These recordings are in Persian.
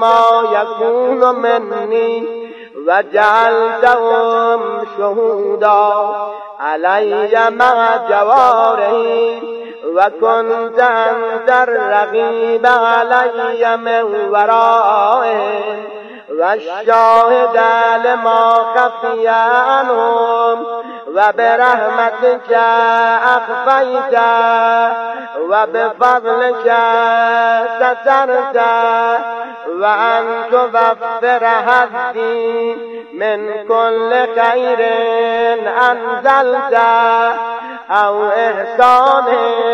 ما يكون مني وجعلتهم شهودا علي مع جوارهم وكنت أنت الرقيب علي من ورائهم والشاهد لما خفي عنهم وبرحمتك أخفيت وبفضلك سترت وأن توفر حظي من كل خير أنزلت أو إحسان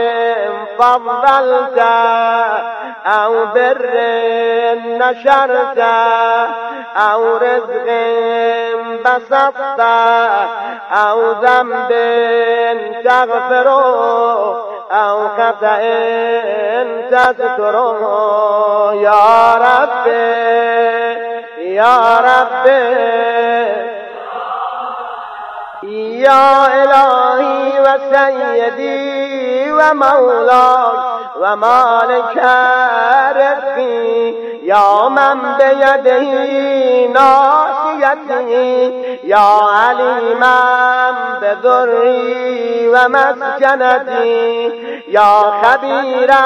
فضلت أو بر نشرت أو رزق بسطت أو ذنب تغفره أو خطأ تذكره يا ربي يا ربي يا إلهي وسيدي ومولاي ومالك رزقي يا من بيده ناصيتي يا عليما بضري ومسكنتي يا خبيرا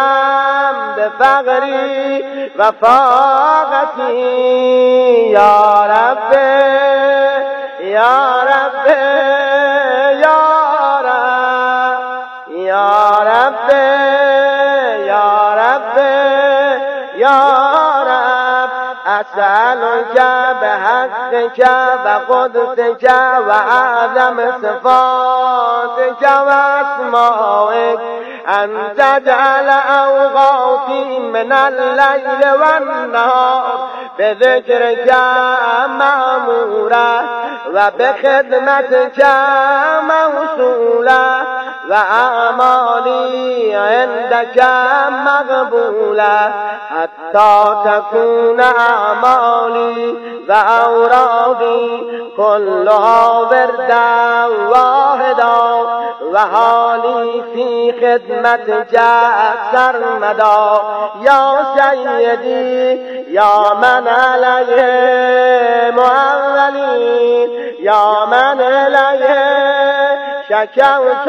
بفقري وفاقتي يا ربي يا ربي يا رب يا ربي يا ربي يا رب أسألك بحقك وقدسك وأعظم صفاتك وأسمائك أن تجعل أوقاتي من الليل والنهار بذكرك مأمورة وبخدمتك موصولة وأعمالي عندك مقبولة حتى تكون أعمالي وأورادي كلها وردا واحدا وحالي في خدمتك سرمدا يا سيدي يا من عليه معولي يا من عليه شكوت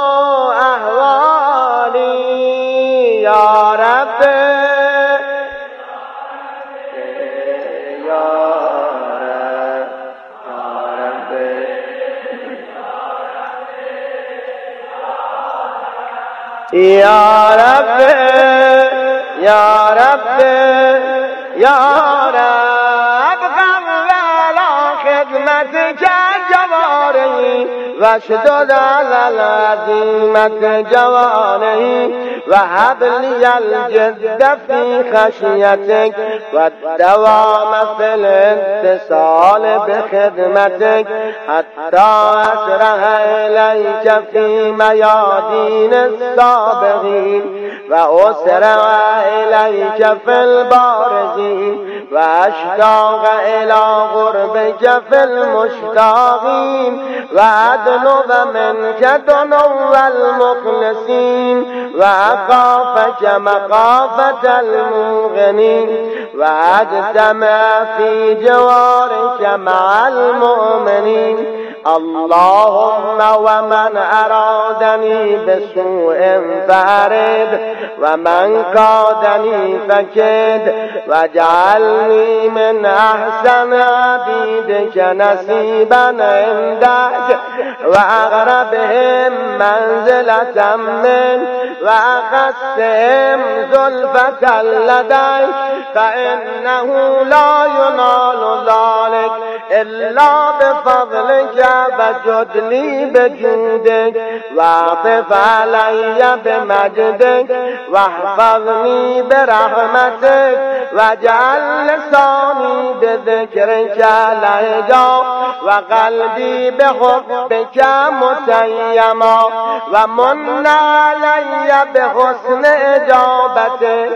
أهوالي يا ربي يا رب يا رب يا رب قبل خدمتك جواري واشدد على العزيمة جواني وهب لي الجد في خشيتك والدوام في الاتصال بخدمتك حتى أسرع إليك في ميادين السابقين وأسرع إليك في البارزين وأشتاق إلى غربك في المشتاقين وأدنب منك دنو المخلصين وأخافك مخافة المغنين وأجتمع في جوارك مع المؤمنين اللهم ومن أرادني بسوء فأرد ومن قادني فكد واجعلني من أحسن عبيدك نصيبا عندك وأقربهم منزلة من وأخسهم زلفة لديك فإنه لا ينال ذلك إلا بفضلك فجد لي بجودك واعطف علي بمجدك واحفظني برحمتك واجعل لساني بذكرك لهجا وقلبي بحبك متيما ومن علي بحسن إجابتك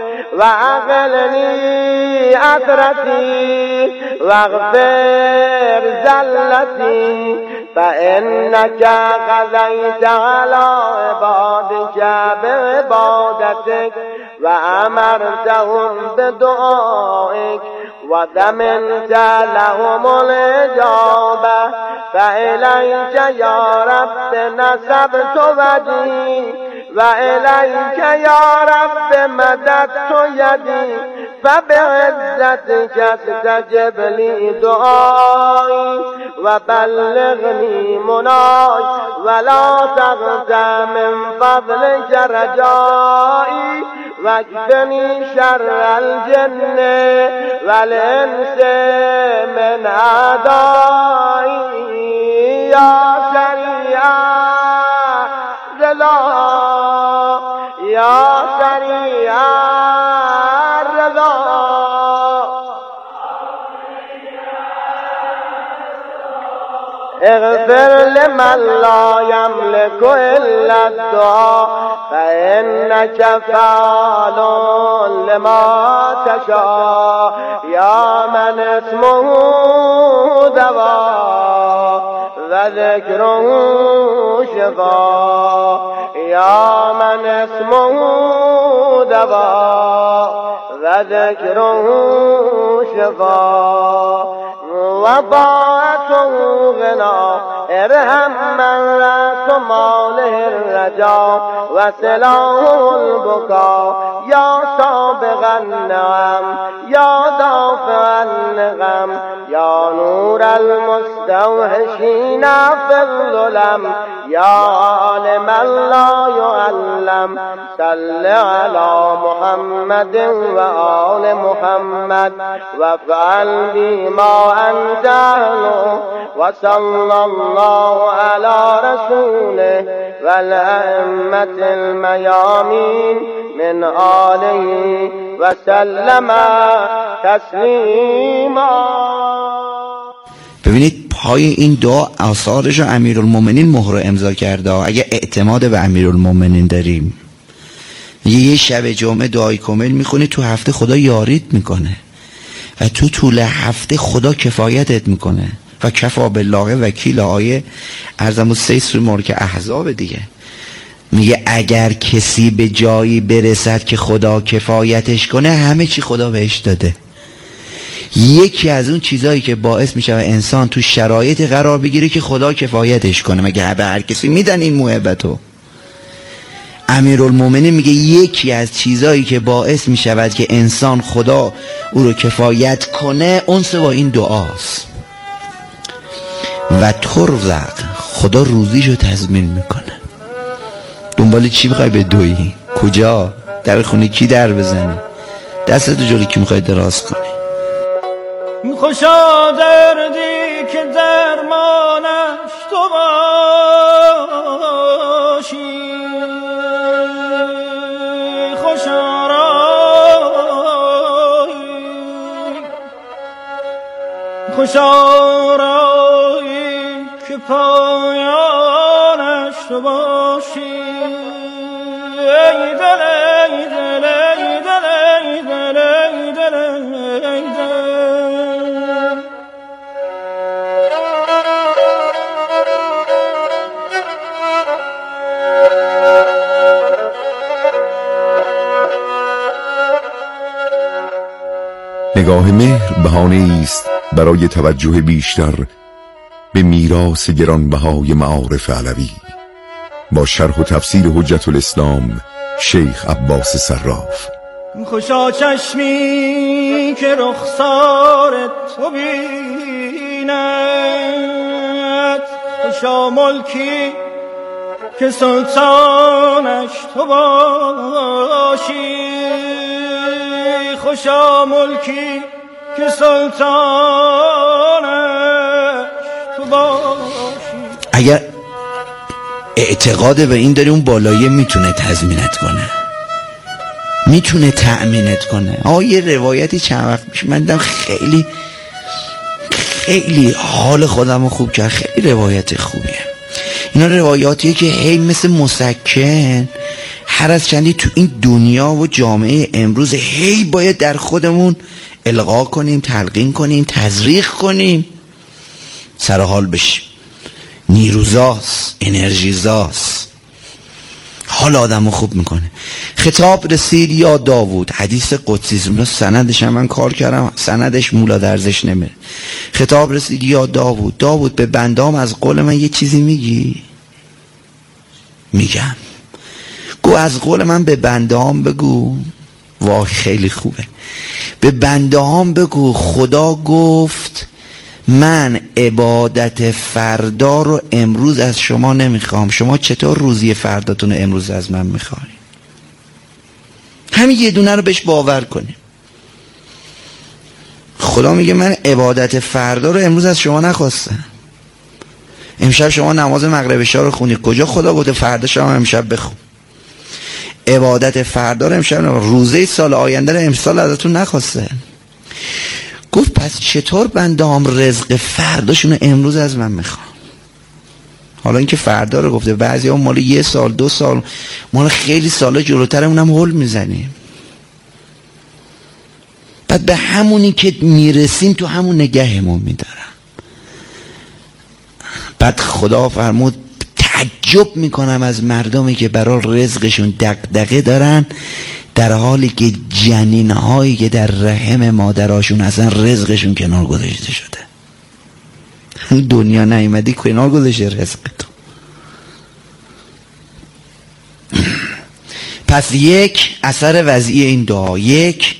وأغلني أثرتي واغفر زلتي فإنك قضيت على عبادك بعبادتك وأمرتهم بدعائك و دمنت لهم الاجابه فالیک یا رب نسبت وجهی و الیک یا رب مددت یدی فبعزتک استجب لی دعایی و بلغنی منای ولا تقطع من فضلک رجایی واکفنی شر الجن والانس من اعدایی یا سریع رضا یا سریع رضا اغفر لمن لا يملك الا الدعاء فانك فعال لما تشاء یا من اسمه دواء و ذکره شفاء یا من اسمه دواء و ذکره شفاء وطاعته غنا ارحم من رأس ماله الرجاء وسلاه البكاء یا سابق النعم یا دافع النقم یا نور المستوحشین في الظلم یا عالم لا يعلم صل على محمد و آل محمد وافعل بما انت اهله وصلى الله على رسوله والأئمة الميامين من آله وسلم تسلیما. ببینید پای این دعا آثارش رو امیرالمومنین مهر امضا کرده. اگه اعتماد به امیرالمومنین داریم یه شب جمعه دعای کامل میخونی تو هفته خدا یاریت میکنه و تو طول هفته خدا کفایتت میکنه و کفا بالله وکیل. آیه ارزم و 3 سوره ملک احزاب دیگه میگه اگر کسی به جایی برسد که خدا کفایتش کنه همه چی خدا بهش داده. یکی از اون چیزایی که باعث میشه انسان تو شرایط قرار بگیره که خدا کفایتش کنه. مگه به هر کسی میدن این موهبتو؟ امیرالمومنین میگه یکی از چیزایی که باعث میشود که انسان خدا او رو کفایت کنه اونس با این دعاست. و ترزق خدا روزیشو تضمین میکنه. دنبال چی میخوای به دویی؟ کجا؟ در خونه کی در بزنی؟ دستتو جلوی کی میخوای دراز کنی؟ خوشا دردی که درمانش تو باشی، خوشا رایی که پایانش تو باشی. ای دل ای دل ای دل ای دل ای دل ای دل. نگاه مهر بهانه است برای توجه بیشتر به میراث گرانبهای معارف علوی با شرح و تفسیر حجت الاسلام شیخ عباس صراف. خوشا چشمی که رخسار تو بیند، خوشا ملکی که سلطانش تو باشی، خوشا ملکی که سلطانش تو باشی. اگر اعتقاد به این داری اون بالایه میتونه تضمینت کنه، میتونه تأمینت کنه. یه روایتی چند وقت پیش من دیدم خیلی حال خودم رو خوب کرد. خیلی روایت خوبیه. اینا روایاتیه که هی مثل مسکن هر از چندی تو این دنیا و جامعه امروز هی باید در خودمون القا کنیم، تلقین کنیم، تزریق کنیم، سرحال بشیم. نیروزاست، انرژیزاست. حال آدمو خوب میکنه. خطاب رسید یا داوود، حدیث قدسی، سندش هم من کار کردم، سندش مولا درزش نمیره. خطاب رسید یا داوود، داوود به بندام از قول من یه چیزی میگی؟ میگم. گو از قول من به بندام بگو. وای خیلی خوبه. به بندام بگو خدا گفت من عبادت فردا رو امروز از شما نمیخوام، شما چطور روزی فرداتون رو امروز از من میخوای؟ همین یه دونه رو بهش باور کنیم. خدا میگه من عبادت فردا رو امروز از شما نخواستم. امشب شما نماز مغرب عشا رو خونی، کجا خدا گفته فردا شما امشب بخون؟ عبادت فردا رو امشب، روزه سال آینده رو امسال ازتون نخواسته. گفت پس چطور بنده‌ام رزق فرداشون رو امروز از من میخوام؟ حالا اینکه فردا رو گفته، بعضی ها مال 1 سال 2 سال، مال خیلی سالا جلوتر اونم هول میزنیم. بعد به همونی که میرسیم تو همون نگهمون میدارم. بعد خدا فرمود تعجب میکنم از مردمی که برای رزقشون دغدغه دارن، در حالی که جنینهایی که در رحم مادراشون اصلا رزقشون کنار گذاشته شده. دنیا نیومدی کنار گذاشته رزقتون. پس یک اثر وضعی این دعا، یک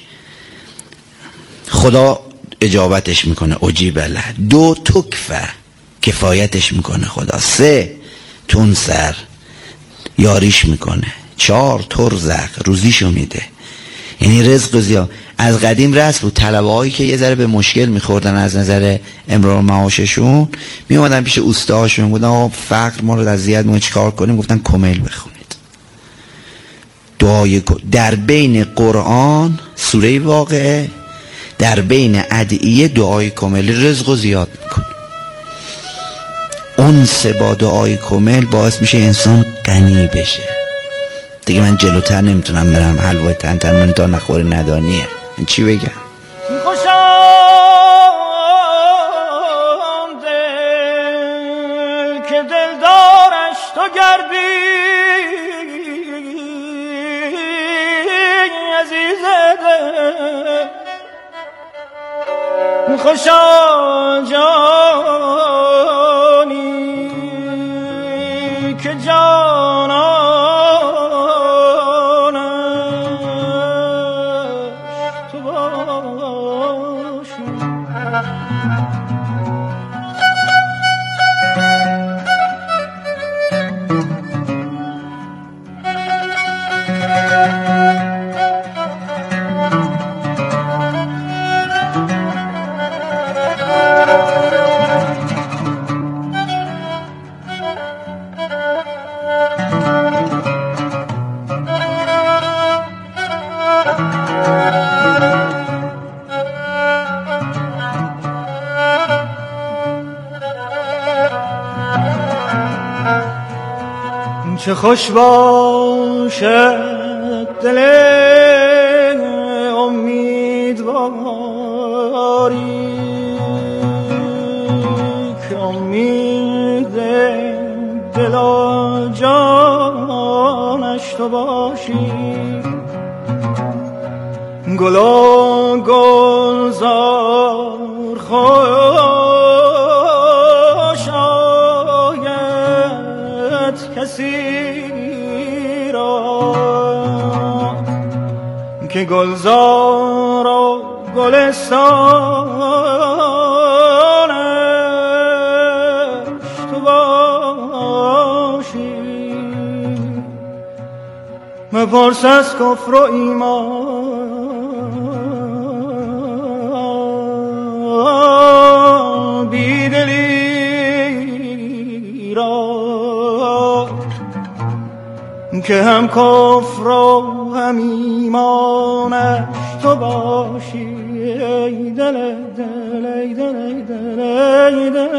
خدا اجابتش میکنه اجیب له، 2 تکفه کفایتش میکنه خدا، 3 تونسر یاریش میکنه، 4 ترزق روزیشو میده. یعنی رزق زیاد. از قدیم رسم بود طلبه هایی که یه ذره به مشکل میخوردن از نظر امرار معاششون، میومدن پیش اوستاهاشون، گفتن آقا فقر ما رو اذیت میکنه چیکار کنیم؟ گفتن کمیل بخونید. دعای در بین قرآن سوره واقعه، در بین ادعیه دعای کمیل رزق رو زیاد میکنه. انس با دعای کمیل باعث میشه انسان غنی بشه. دیگه من جلوتر نمیتونم برم، حلوای تن تا نخوری ندانیه. من چی بگم؟ خوشم دل که دلدارش تو گردی عزیز دل، خوشم جانی که جانانش تو باشی. چه خوش باشد دل امیدواری که امید دل و جانش تو باشی. گل و گلزار خوش آید کسی را که گلزار و گلستانش تو باشی. مپرس از کفر و ایمان بیدلی را که هم کفر و هم ایمانش تو باشی. ای دل دل ای دل ای دل ای دل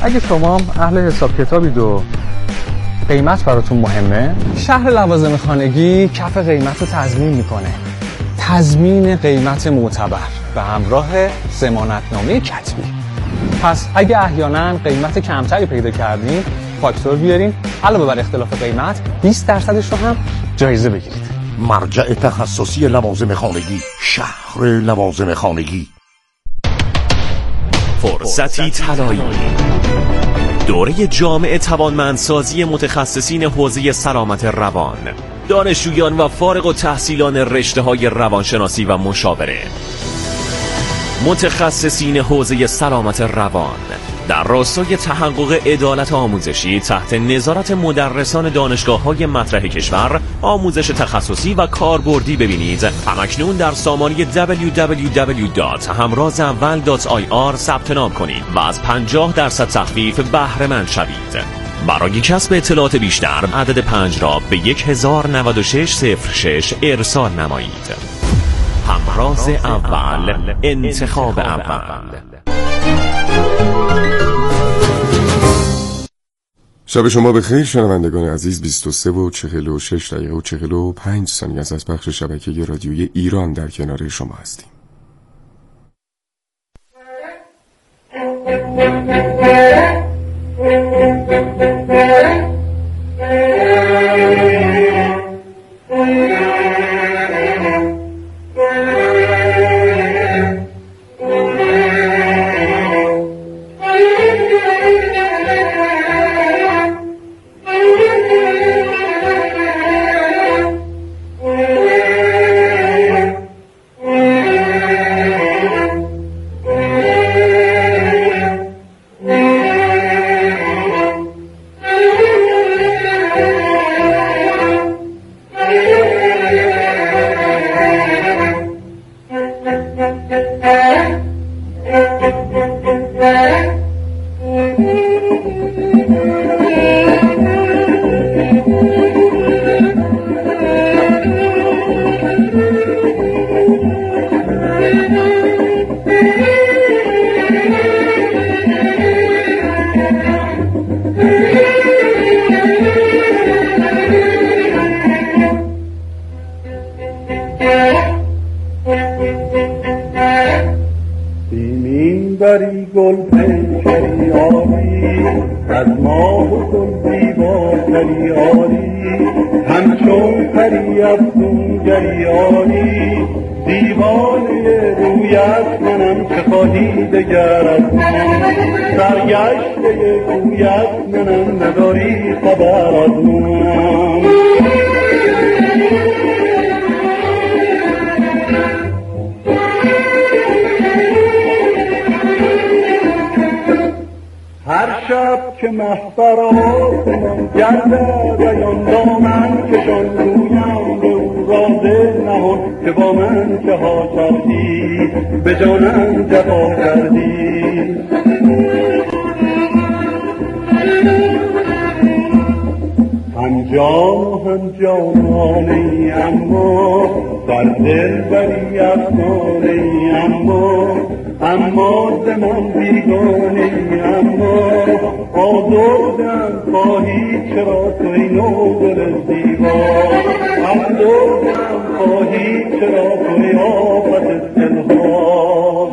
اگه شما اهل حساب کتابید و قیمت براتون مهمه، شهر لوازم خانگی کف قیمت رو تضمین میکنه. تضمین قیمت معتبر به همراه ضمانتنامه کتبی. پس اگه احیانا قیمت کمتری پیدا کردین، فاکتور بیارین، علاوه بر اختلاف قیمت 20% رو هم جایزه بگیرید. مرجع تخصصی لوازم خانگی، شهر لوازم خانگی. فرصتی طلایی، دوره جامع توانمندسازی متخصصین حوزه سلامت روان، دانشجویان و فارغ التحصیلان رشته‌های روانشناسی و مشاوره، متخصصین حوزه سلامت روان در راستای تحقق عدالت آموزشی تحت نظارت مدرسان دانشگاه‌های مطرح کشور آموزش تخصصی و کاربردی ببینید. همکنون در سامانه www.hamrazawal.ir ثبت نام کنید و از 50% تخفیف بهره مند شوید. برای کسب اطلاعات بیشتر عدد 5 را به 109606 ارسال نمایید. همراز اول، انتخاب اول. شب شما بخیر شنوندگان عزیز. 23:46 از پخش شبکه رادیویی ایران در کنار شما هستیم. بری گل پیکری آری از ماه و گل زیباتری آری همچون پری افسونگری آری دیوانه رویت منم که خواهی دگر از من سرگشته گویت منم نداری خبر از من هر شب که محفرات من گرده بیان دامن کشان رویم به او راز نهان که با من که ها کردی به جانم جفا کردی هم جانانی اما در دل بری افسانه‌ای اما زمان بیگانه اما آزردم خواهی چرا تو اینو دل زیبا آزردم خواهی چرا تو آفت دلها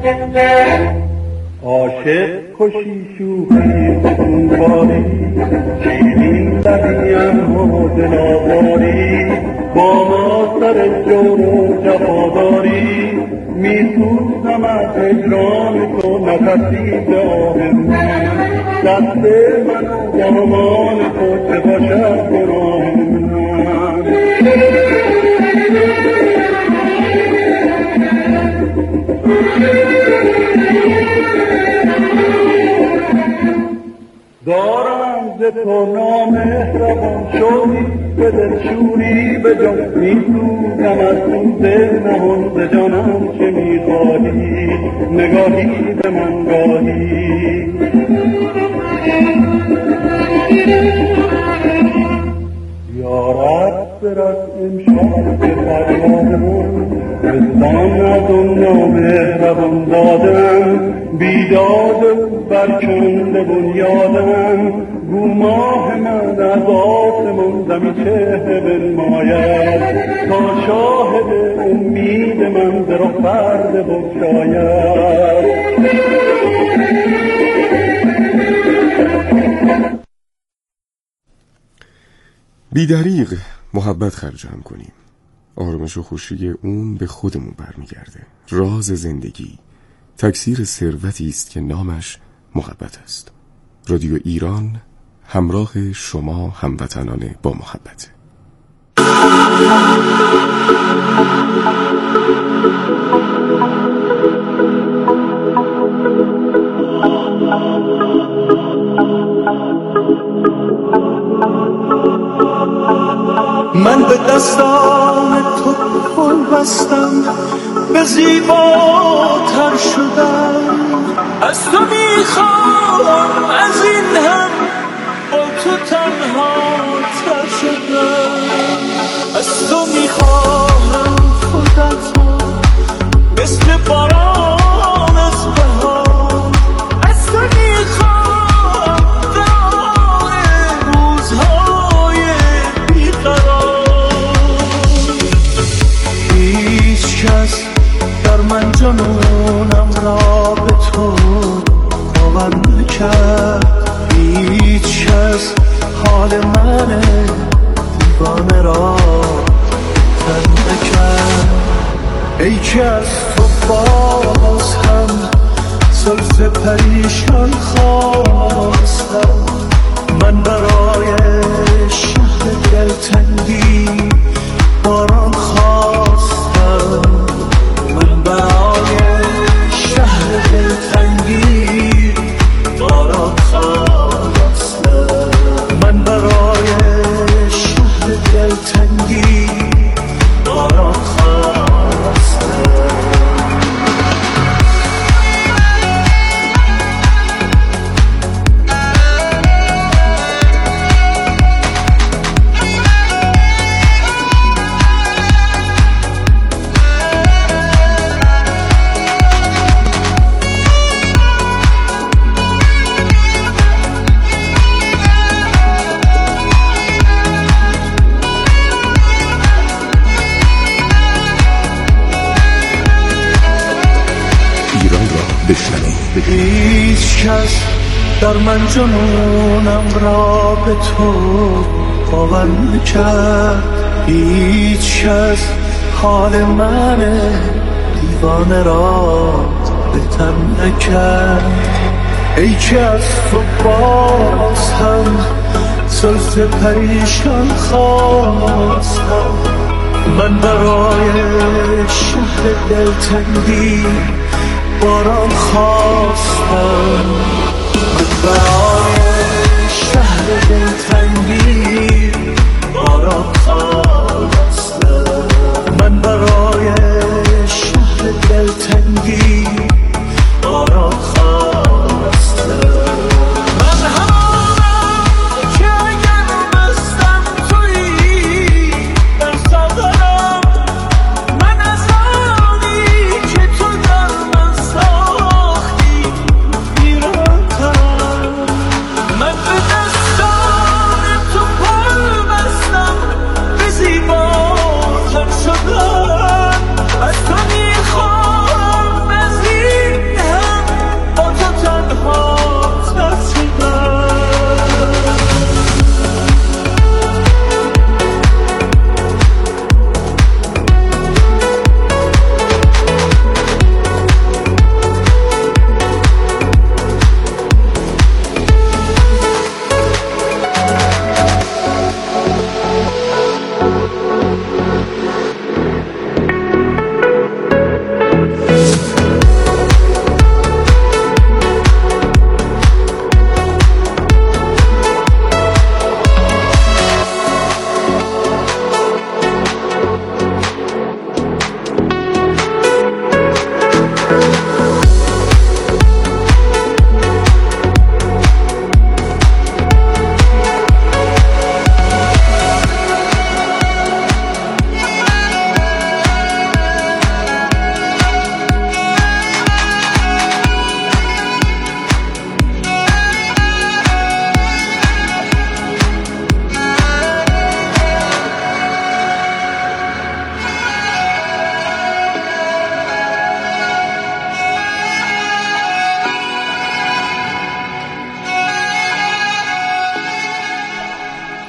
عاشق کشی شوخی ستونباری شیرین لبیم و دلآواری با ما سر جور و جفاداری میسوزم از هجران تو نفسی به آه من دست من و دامان تو چه باشد گناه من دارم ز تو نامهربان شوری به دلشوری به جان میسوزم از سوز نهان ز جانم چه میخواهی نگاهی به من گاهی یارب برد امشب به فریادمون بزدان از اون نامهربان دادم بیداد برکنده بنیادم گو ماه من از آسمان زمین چهره بنماید تا شاهد امید من ز رخ پرده بگشاید بی‌دریغ محبت خرجم کنیم. آرامش و خوشی اون به خودمون برمیگرده. راز زندگی تکثیر ثروتی است که نامش محبت است. رادیو ایران همراه شما هموطنان با محبت. من به دستان تو پل بستم به زیباتر شدم از تو میخوام از این هم با تو تنها تر شدم از تو میخوام خودتو مثل باران از بهار از تو میخوام دار روزهای هیچ کس در من جنونم را به تو باور نکرد هیچ کس حال من دیوانه را تر نکرد ای که از تو باز هم زلف پریشان خواستم من برای شهر دلتنگی باران خواستم من برای شهر دلتنگی باران خواستم من برای شهر دلتنگی باران خواستم هیچ کس در من جنونم را به تو باور نکرد هیچ کس حال من دیوانه را بهتر نکرد ای که از تو باز هم زلف پریشان خواستم من برای شهر دلتنگی باران خواستم من برای شهر دلتنگی باران خواستم من برای شهر دلتنگی باران خواستم من همانم که اگر بستم تویی در ساغرم من از آنی که تو در من ساختی پیراترم من به دستان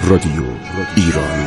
رادیو ایران.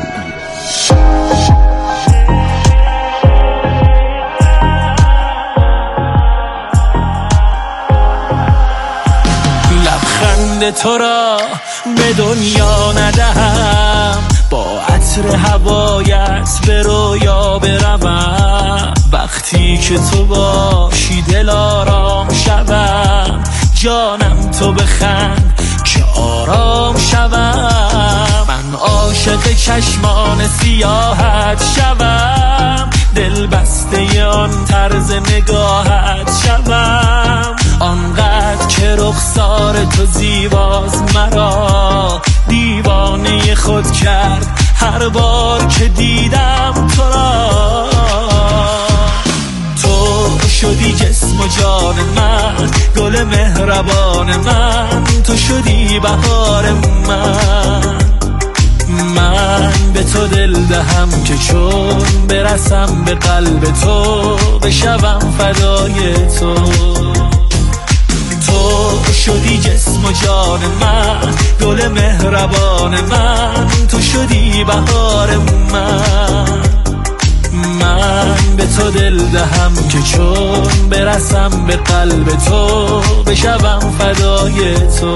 لبخند تو را به دنیا ندهم، با عطر هوایت به رویا بروم. وقتی که تو باشی دل آرام شوم، جانم تو بخند که آرام شوم. من عاشق چشمان سیاحت شوم، دل بسته آن طرز نگاهت شوم. آنقدر که رخسار تو زیباز مرا دیوانه خود کرد هر بار که دیدم تو را. تو شدی جسم و جان من، گل مهربان من، تو شدی بهار من به تو دل دهم که چون برسم به قلب تو بشوم فدای تو. تو شدی جسم و جان من، گل مهربان من، تو شدی بهار من به تو دل دهم که چون برسم به قلب تو بشوم فدای تو.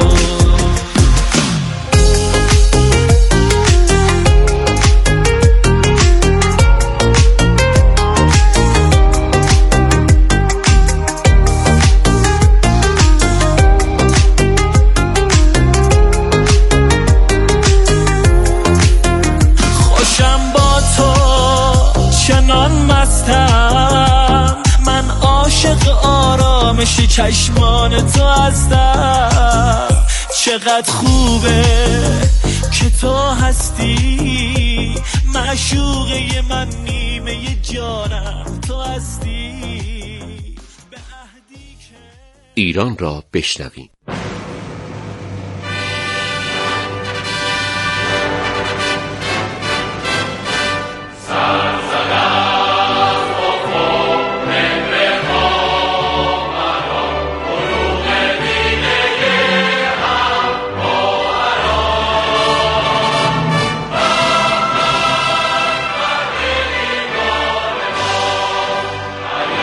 من عاشق آرامش چشمان تو هستم. چقدر خوبه که تو هستی، معشوقه من، نیمه جانم تو هستی. ایران را بشنویم.